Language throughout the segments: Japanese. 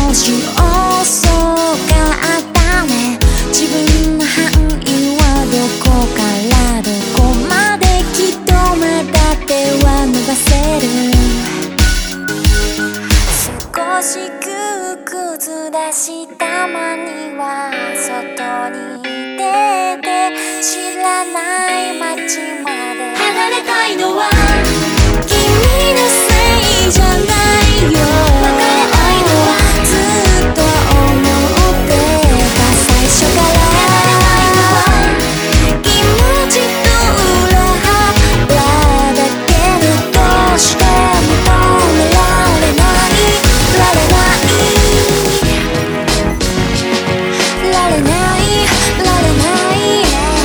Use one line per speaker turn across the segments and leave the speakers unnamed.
し遅かったね。自分の範囲はどこからどこまで、きっとまだ手は伸ばせる。少し窮屈だし、たまには外に出て知らない街まで離れたいのは君のせいじゃないよ。別れたいのはずっと思ってた最初から。気持ちと裏腹だけど、どうしても止められない、られないられないられない、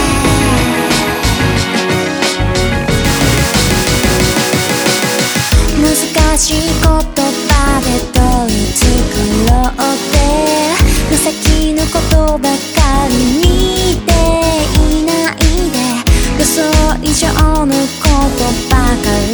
難しい言葉で取り繕って目先のことばかり見ていないで、予想以上のことばかり